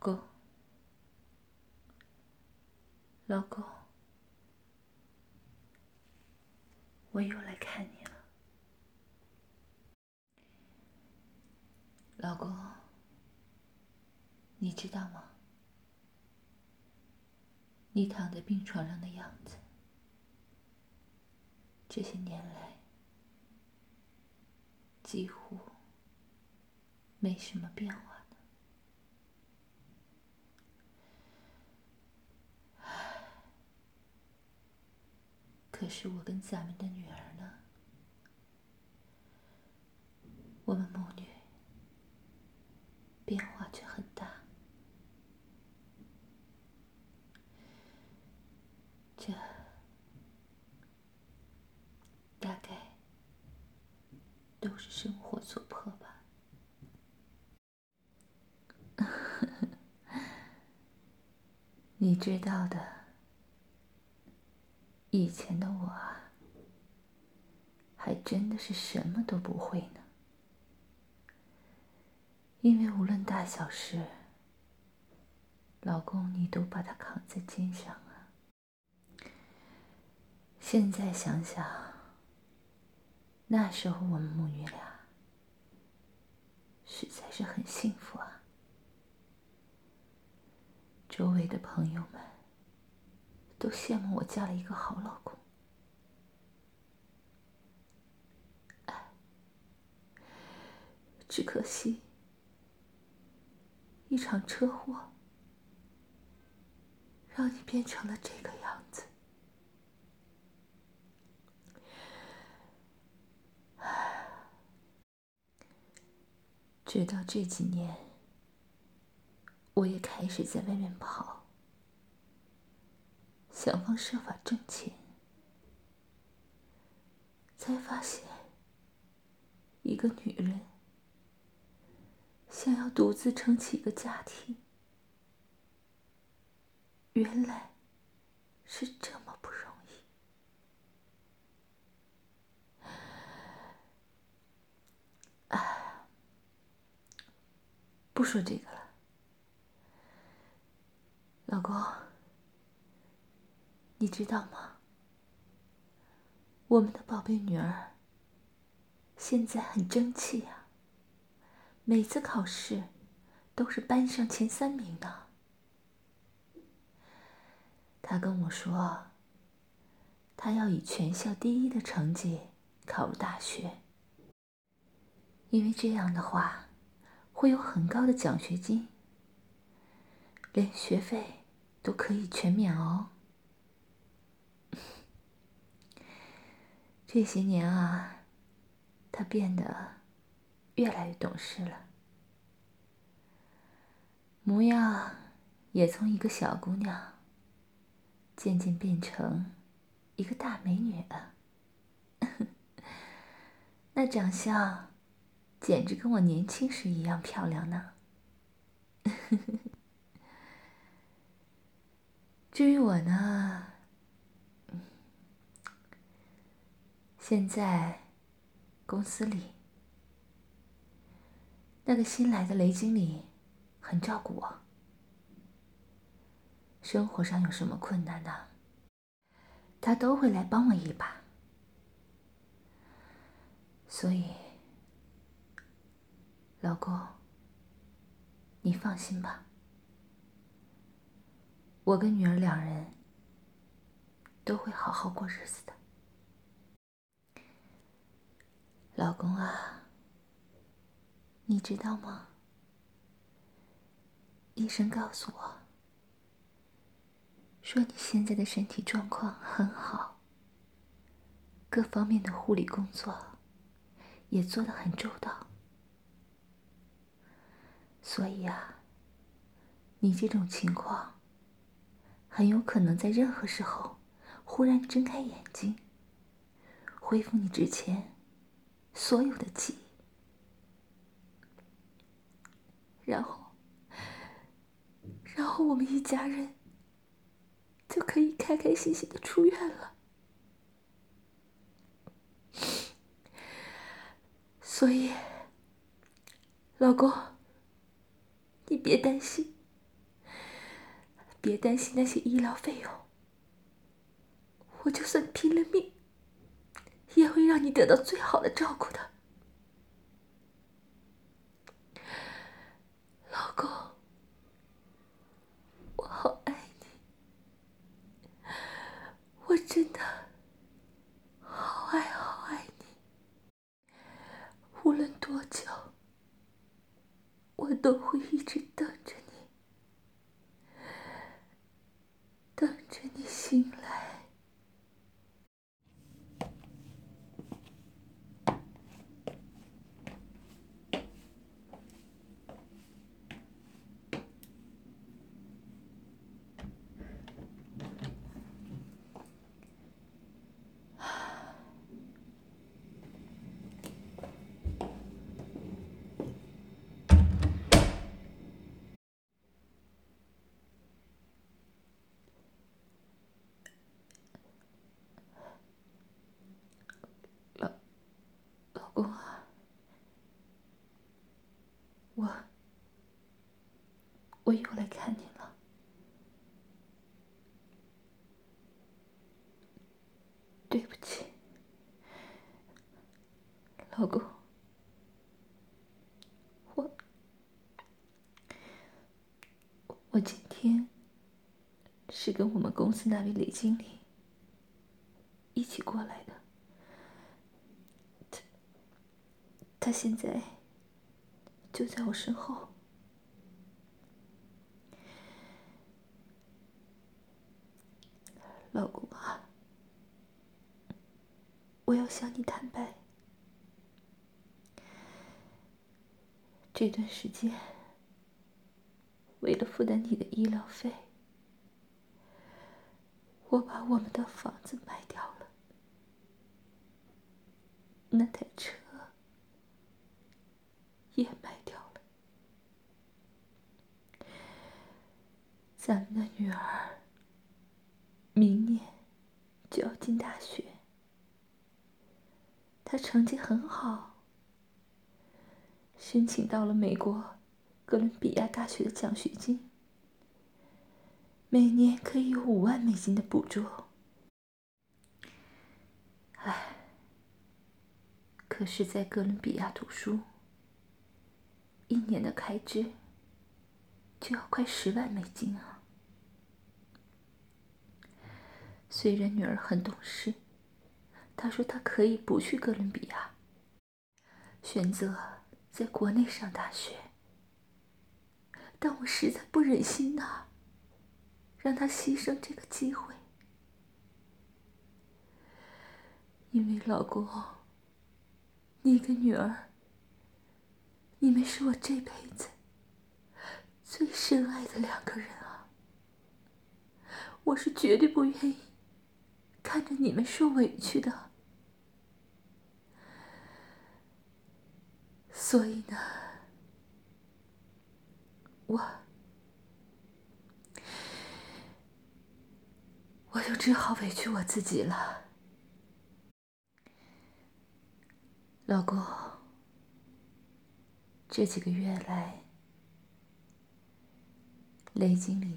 公，老公，我又来看你了。老公，你知道吗？你躺在病床上的样子，这些年来几乎没什么变化呢。可是我跟咱们的女儿呢？我们母女变化却很大。这大概都是生活所迫吧。你知道的，以前的我啊，还真的是什么都不会呢。因为无论大小事，老公你都把它扛在肩上啊。现在想想，那时候我们母女俩实在是很幸福啊。周围的朋友们都羡慕我嫁了一个好老公。只可惜一场车祸让你变成了这个样子。直到这几年，我也开始在外面跑，想方设法挣钱，才发现一个女人想要独自撑起一个家庭，原来是这么不容易。不说这个了，老公，你知道吗？我们的宝贝女儿现在很争气啊，每次考试都是班上前3名呢。她跟我说，她要以全校第1的成绩考入大学，因为这样的话会有很高的奖学金，连学费都可以全免哦。这些年啊，她变得越来越懂事了，模样也从一个小姑娘渐渐变成一个大美女了。那长相简直跟我年轻时一样漂亮呢。至于我呢，现在公司里那个新来的雷经理很照顾我，生活上有什么困难呢，他都会来帮我一把。所以老公，你放心吧，我跟女儿2人都会好好过日子的。老公啊，你知道吗？医生告诉我，说你现在的身体状况很好，各方面的护理工作也做得很周到。所以啊，你这种情况很有可能在任何时候忽然睁开眼睛，恢复你之前所有的记忆，然后我们一家人就可以开开心心的出院了。所以老公，你别担心， 别担心那些医疗费用，我就算拼了命，也会让你得到最好的照顾的。老公，我好爱你，我真的好爱你。无论多久，我都会一直等着你，等着你醒来。老公啊，我又来看你了。对不起，老公，我今天是跟我们公司那位雷经理一起过来的。他现在就在我身后。老公啊，我要向你坦白，这段时间为了负担你的医疗费，我把我们的房子卖掉了，那台车也卖掉了。咱们的女儿明年就要进大学，她成绩很好，申请到了美国哥伦比亚大学的奖学金，每年可以有$50,000的补助。可是在哥伦比亚读书，一年的开支就要快$100,000啊！虽然女儿很懂事，她说她可以不去哥伦比亚，选择在国内上大学，但我实在不忍心呐，让她牺牲这个机会。因为老公，你跟女儿，你们是我这辈子最深爱的2个人啊！我是绝对不愿意看着你们受委屈的。所以呢，我就只好委屈我自己了。老公，这几个月来，雷经理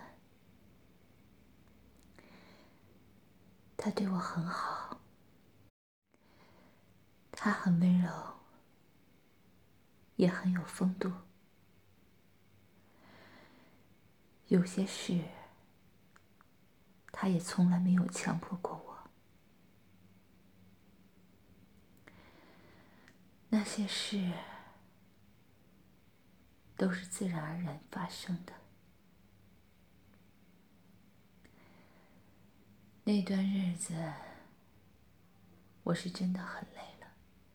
他对我很好，他很温柔，也很有风度。有些事，他也从来没有强迫过我。那些事都是自然而然发生的。那段日子，我是真的很累了，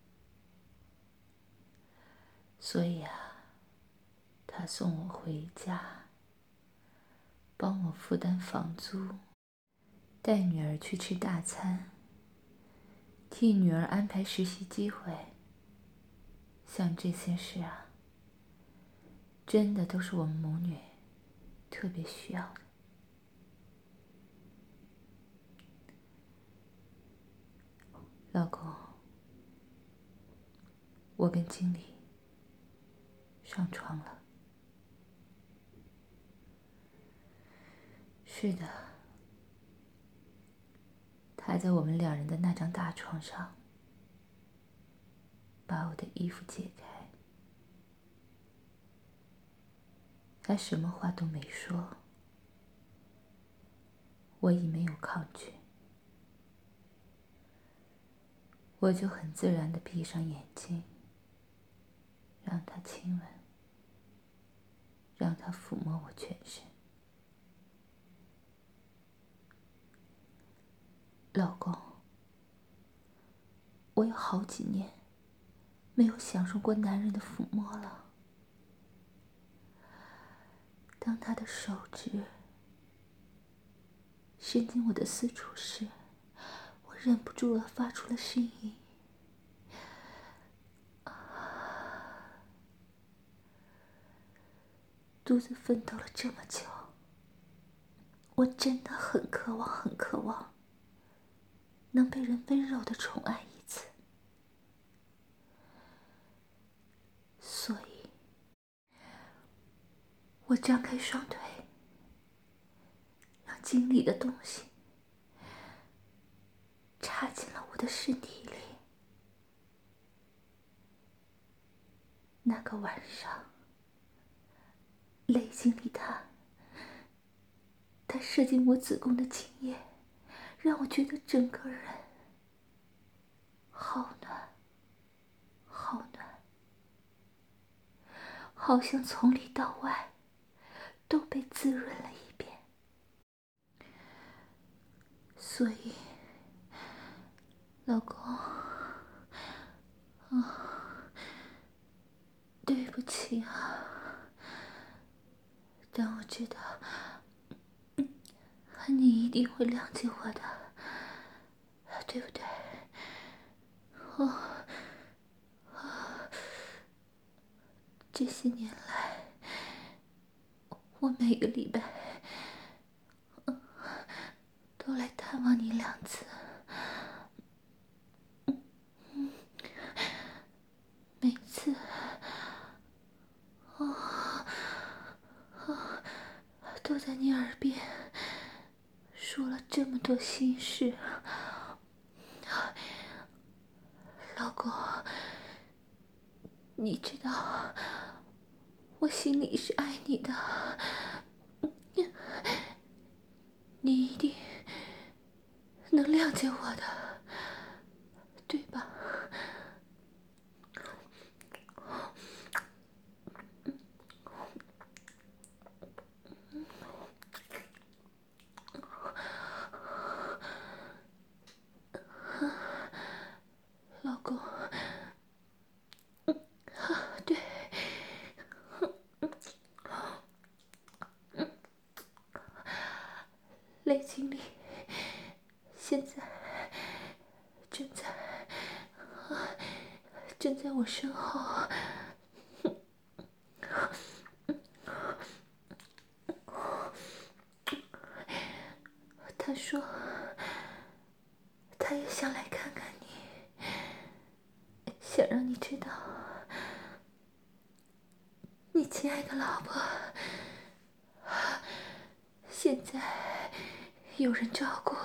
所以啊，他送我回家，帮我负担房租，带女儿去吃大餐，替女儿安排实习机会。像这些事啊，真的都是我们母女特别需要的。老公，我跟经理上床了。 是的，他在我们两人的那张大床上，把我的衣服解开，他什么话都没说，我已没有抗拒，我就很自然地闭上眼睛，让他亲吻，让他抚摸我全身。老公，我有好几年没有享受过男人的抚摸了。当他的手指伸进我的私处时，我忍不住了，发出了呻吟。独自奋斗了这么久，我真的很渴望，很渴望能被人温柔的宠爱一次。所以，我张开双腿，让井里的东西插进了我的身体里。那个晚上，雷经理他射进我子宫的精液，让我觉得整个人好暖，好暖，好像从里到外都被滋润了一遍。所以，老公，对不起啊，但我知道你一定会谅解我的，对不对？这些年来，我每个礼拜都来探望你2次，每次都在你耳边说了这么多心事。老公，你知道我心里是爱你的，你一定能谅解我的，对吧？老公，对，雷经理现在正在我身后，他说他也想来看看你，想让你知道你亲爱的老婆现在有人照顾。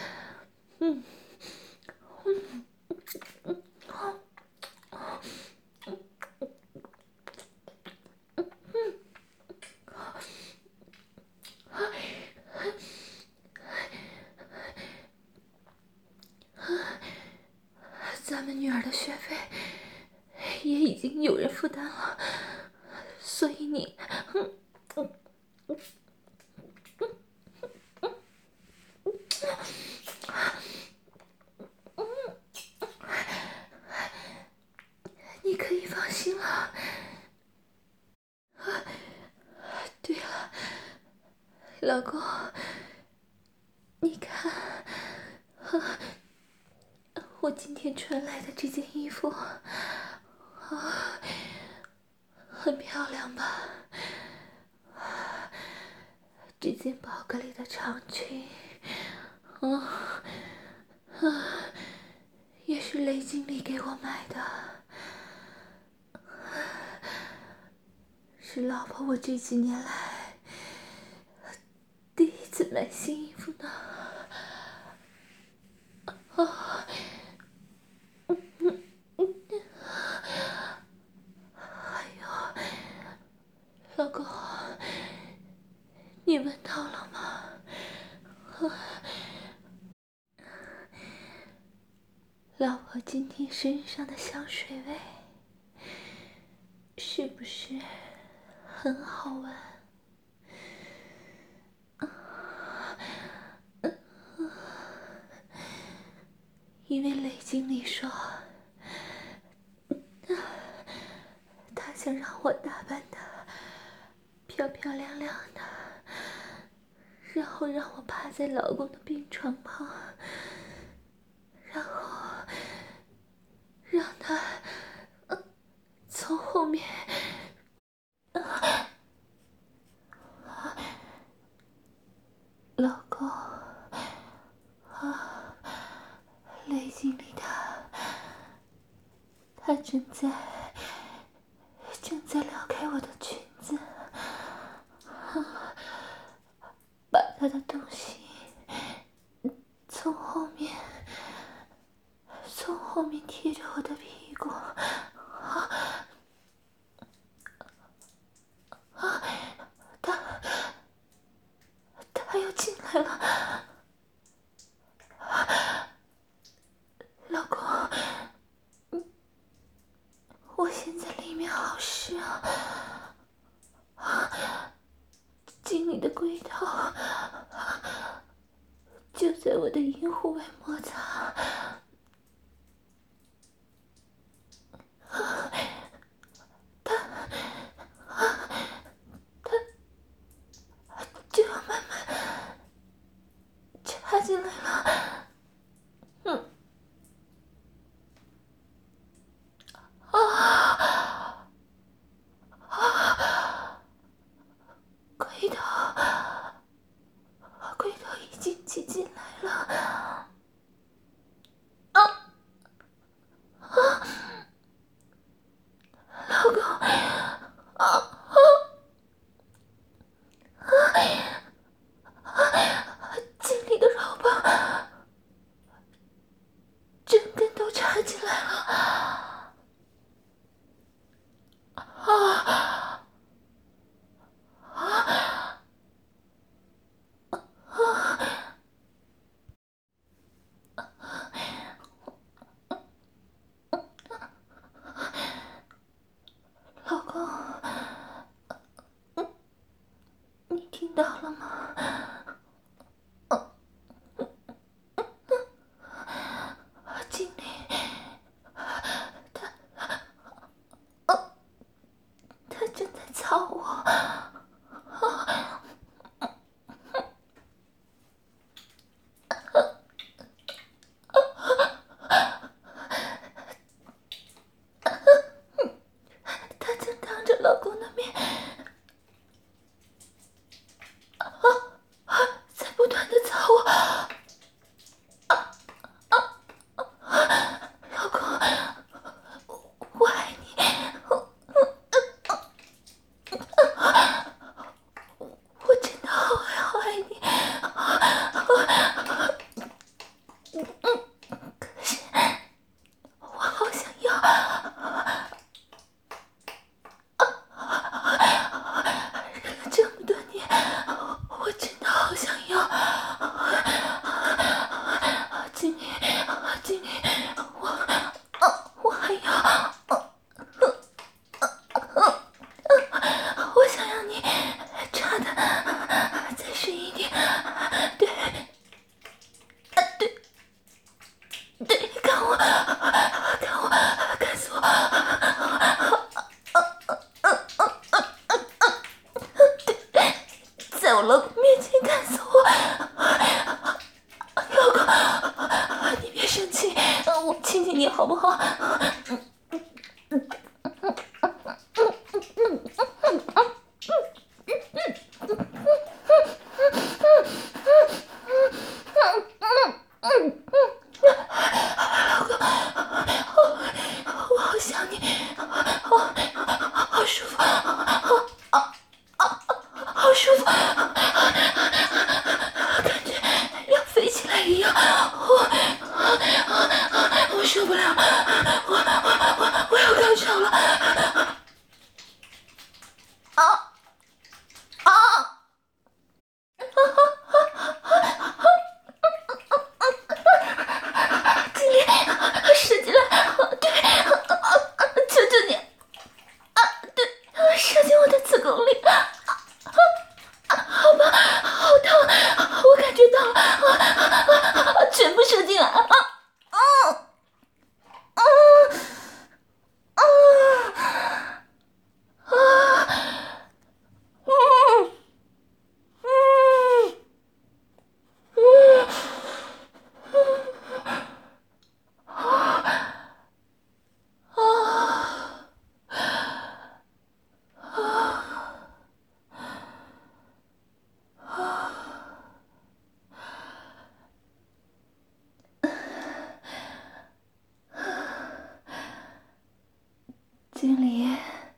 咱们女儿的学费也已经有人负担了，所以你，你可以放心了。对了，老公，你看，我今天穿来的这件衣服，很漂亮吧？这件宝格丽的长裙，也是雷经理给我买的，是老婆我这几年来第一次买新衣服呢？还有，老公，你闻到了吗？老婆今天身上的香水味是不是很好闻？因为雷经理说，他想让我打扮的漂漂亮亮的，然后让我趴在老公的病床旁，然后让他从后面老公雷经理他正在撩开我的裙子，把他的东西从后面贴着我的屁股，他又进来了。老公，我现在里面好湿啊，经理的龟头就在我的阴户外摩擦，他就要慢慢插进来了。龟头已经挤进来了。老公，经理的肉棒整根都插进来了。老公，你听到了吗？经理，他正在操我。他正当着老公的面在不断的操我。老公，我爱你，我真的好爱你。可是我好想要，忍了这么多年，我真的好想要。经理，我还要，我想让你插的再深一点。对，干死我！在我老公面前干死我！老公，你别生气，我亲亲你好不好？我好想你，好舒服，好舒服。 经理，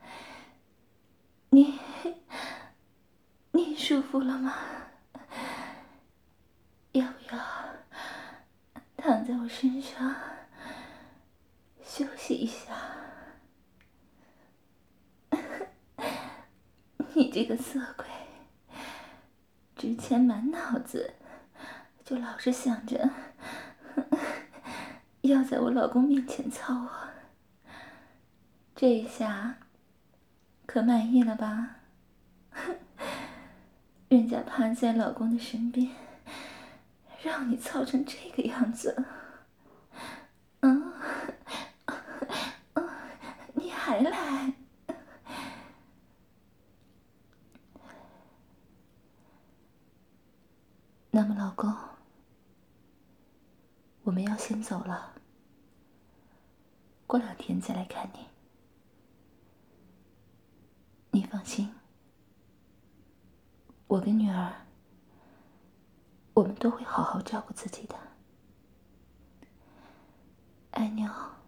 你舒服了吗？要不要躺在我身上休息一下？你这个色鬼，之前满脑子就老是想着要在我老公面前操我，这一下可满意了吧？人家趴在老公的身边，让你操成这个样子，你还来？那么，老公，我们要先走了，过2天再来看你。你放心，我跟女儿，我们都会好好照顾自己的。爱你哦。